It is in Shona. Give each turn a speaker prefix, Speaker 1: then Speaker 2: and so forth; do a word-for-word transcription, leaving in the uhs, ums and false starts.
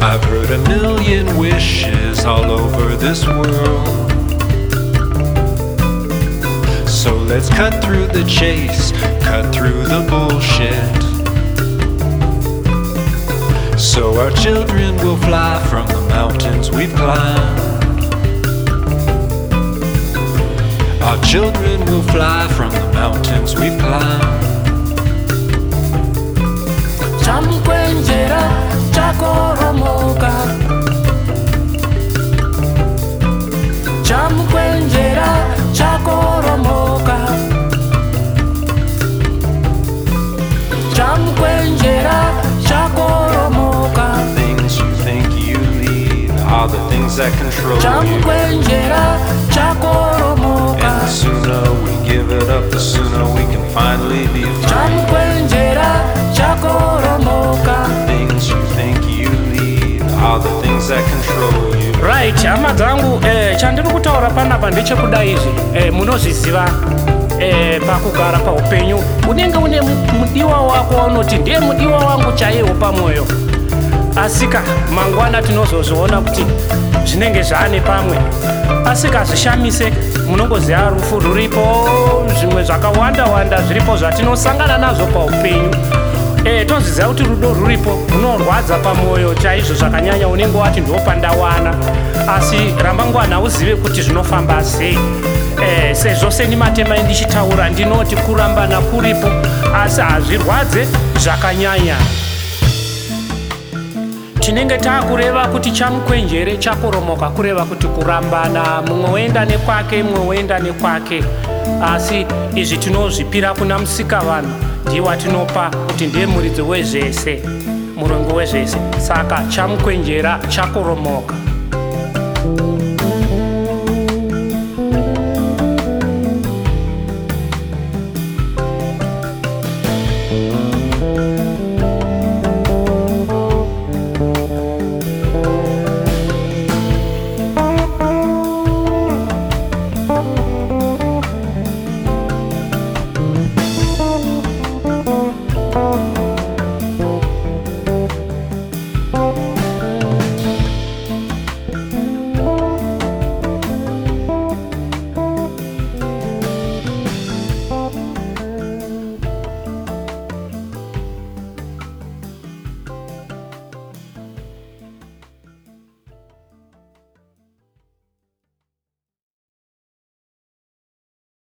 Speaker 1: I've heard a million wishes all over this world. So let's cut through the chase, cut through the bullshit, so our children will fly from the mountains we've climbed. Our children will fly from the mountains we've climbed.
Speaker 2: Chamkwenjera chakoromoka, Chamkwenjera chakoromoka, Chamkwenjera chakoromoka.
Speaker 1: Things you think you lead are the things that control you.
Speaker 2: Chamkwenjera chakoromoka,
Speaker 1: And the sooner we give it up, the sooner we can finally be free.
Speaker 2: Chamkwenjera chakoromoka.
Speaker 1: Things you think you lead are the things that control you.
Speaker 2: Right, hama dzangu eh, chandiri kutaura panapa ndechekuda izvi eh, munozviziva eh, pakugara paupenyu unenge une mudiwa wako waunoti ndiye mudiwa wangu chaiwo pamwoyo, asika mangwana tinozozviona kuti zvinenge zvaane pamwe, asika zvishamise munongoziva rufu ruripo, zvimwe zvakawanda wanda zviripo zvatinosangana nazvo paupenyu. Eh, toziziva kuti rudo ruripo runorwadza pamwoyo chaizvo zvakanyanya, unenge wati ndopandawana, asi rambangwana uzive kuti zvinofamba sei. Eh, sezvo senimatema ndichitaura ndinoti kurambana kuripo, asi hazvirwadze zvakanyanya. Tinenge taakureva kuti chamukwenjere chakoromoka, kureva kuti kurambana, mumwe woenda nekwake mumwe woenda nekwake, asi izvi tinozvipira kuna Musikavanhu, ndiye watinopa kuti ndiye muridzi wezvese, murongo wezvese. Saka chamukwenjera chakoromoka.